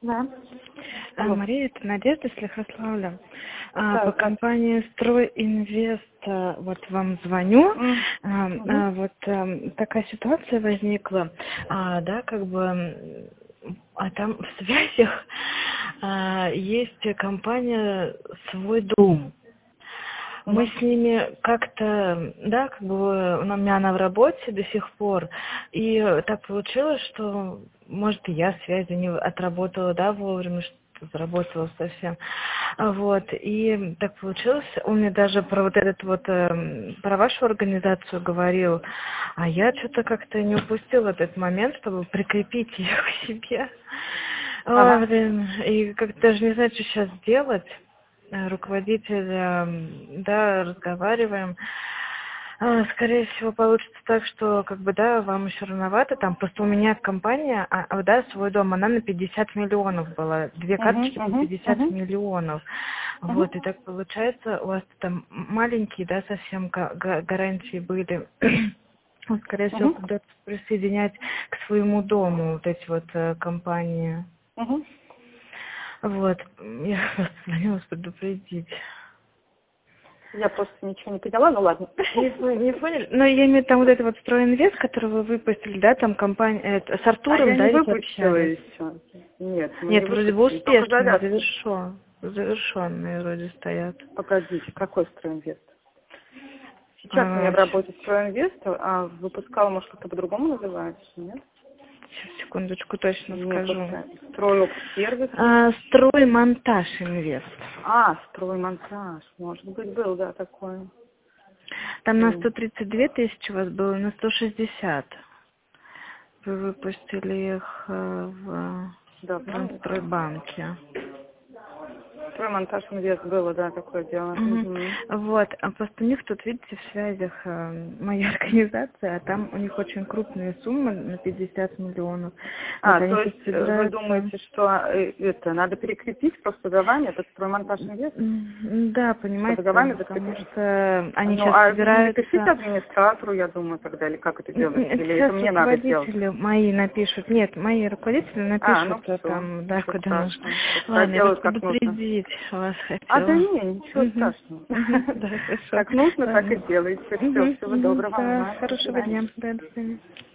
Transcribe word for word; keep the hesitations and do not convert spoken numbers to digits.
Да. А, Алло. Мария, это Надежда из Лихославля. А, Да, по да. компании «Стройинвест» а, вот вам звоню. М. А, Мгм. а, вот ам, такая ситуация возникла, а, да, как бы, м, а там в связях а, есть компания «Свой дом». Мы Мгм. с ними как-то, да, как бы у меня она в работе до сих пор, и так получилось, что, может, и я связи не отработала, да, вовремя, что заработала совсем, А вот, и так получилось, он мне даже про вот этот вот, эм, про вашу организацию говорил, а я что-то как-то не упустила этот момент, чтобы прикрепить ее к себе. Ой, Ага. блин, и как даже не знаю, что сейчас делать. Э, руководитель, эм, да, разговариваем. А, Скорее всего, получится так, что, как бы, да, вам еще рановато, там, просто у меня компания, а, а, да, свой дом, она на пятьдесят миллионов была, две Мгм. карточки по Мгм. пятьдесят Мгм. миллионов, вот, и Мгм. так получается, у вас там маленькие, да, совсем га- га- гарантии были, вот, скорее всего, Мгм. придется присоединять к своему дому вот эти вот э, компании, Мгм. вот, я просто звонила вас предупредить. Я просто ничего не поняла, ну ладно. Не, пон- не поняли? Но я имею в виду там вот это вот «Стройинвест», который вы выпустили, да, там компания, это, с А Артуром, я да, не ведь выпустила общались? еще. Нет, мы не Нет, вроде бы выпустили, только успешные, завязки. завершен, завершенные вроде стоят. Погодите, какой «Стройинвест»? Сейчас у меня А, в щ- работе «Стройинвест», а выпускала, может, как-то по-другому называется, нет? Сейчас, секундочку, точно Нет, вот скажу. так. «Стройопт-сервис» есть. А, «Строймонтаж Инвест». А, «Строймонтаж», может быть, был, да, такой. Там на М. сто тридцать две тысячи у вас было, на сто шестьдесят. Вы выпустили их э, в Давно нет. Промстройбанке. «Строймонтаж Инвест» было, да, такое дело. Мгм. Мгм. Вот, а просто у них тут, видите, в связях э, моя организация, а там у них очень крупные суммы на пятьдесят миллионов. Вот А, они то тут есть э, вы собираются. думаете, что э, это надо перекрепить просто за вами, этот «Строймонтаж Инвест», М, Да, чтобы понимаете, за вами потому закрепить? что они Ну, сейчас а напишите собираются. администратору, я думаю, тогда, или как это М, делать, м, Это или это сейчас мне надо сделать? руководители мои напишут. Нет, мои руководители А, напишут ну э, все, там, да, ничего куда нужно. страшного. Пускай Ладно, я просто делают как нужно. предупредить вас А, да хотела. не, ничего Угу. страшного. Угу. Да, хорошо. Как нужно, так и Ладно. делайте. Все, Угу. всего Угу. доброго. Да, Ага, до хорошего свидания. дня. Да, до свидания.